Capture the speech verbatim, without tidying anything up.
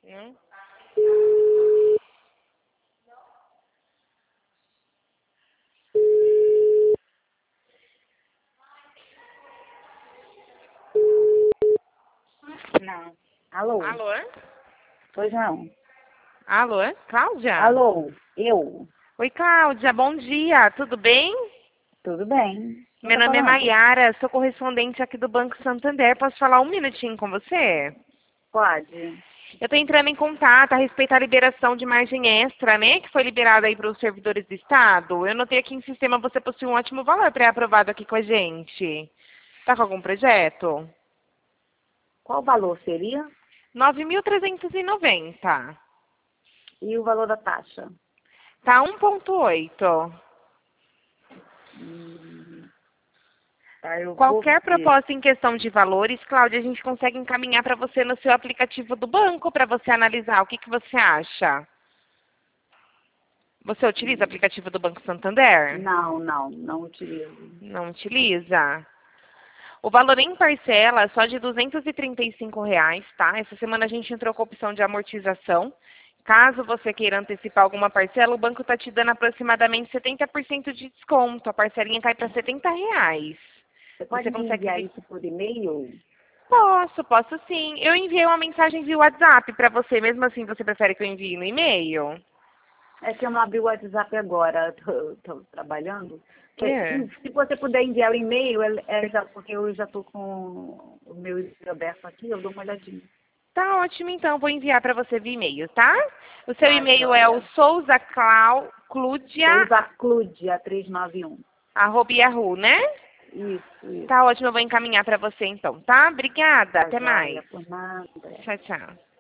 Não? Não. Alô? Alô? Pois não. Alô? Cláudia? Alô? Eu? Oi, Cláudia, bom dia, tudo bem? Tudo bem? Quem Meu tá nome é falando? Maiara, sou correspondente aqui do Banco Santander. Posso falar um minutinho com você? Pode. Eu estou entrando em contato a respeito da liberação de margem extra, né? Que foi liberada aí para os servidores do Estado. Eu notei aqui em sistema você possui um ótimo valor pré-aprovado aqui com a gente. Tá com algum projeto? Qual o valor seria? nove mil trezentos e noventa. E o valor da taxa? Tá um ponto oito. Hum, tá, eu vou Qualquer ver. proposta em questão de valores, Cláudia, a gente consegue encaminhar para você no seu aplicativo do banco para você analisar. O que, que você acha? Você utiliza o Hum, aplicativo do Banco Santander? Não, não, não utilizo. Não utiliza? O valor em parcela é só de duzentos e trinta e cinco reais, tá? Essa semana a gente entrou com a opção de amortização. Caso você queira antecipar alguma parcela, o banco está te dando aproximadamente setenta por cento de desconto. A parcelinha cai para setenta reais. Você pode Você me consegue enviar ver? isso por e-mail? Posso, posso sim. Eu enviei uma mensagem via WhatsApp para você. Mesmo assim, você prefere que eu envie no e-mail? É que eu não abri o WhatsApp agora, tô, tô trabalhando. Se, É. se você puder enviar o e-mail, é, é já, porque eu já estou com o meu e-mail aberto aqui, eu dou uma olhadinha. Tá ótimo, então. Vou enviar para você via e-mail, tá? O seu Tá, e-mail é o joia. souzaclaudia, Souza Clúdia trezentos e noventa e um. arroba Yahoo, né? Isso, isso. Tá ótimo, eu vou encaminhar para você então, tá? Obrigada, Tá até joia, mais. por nada. Tchau, tchau.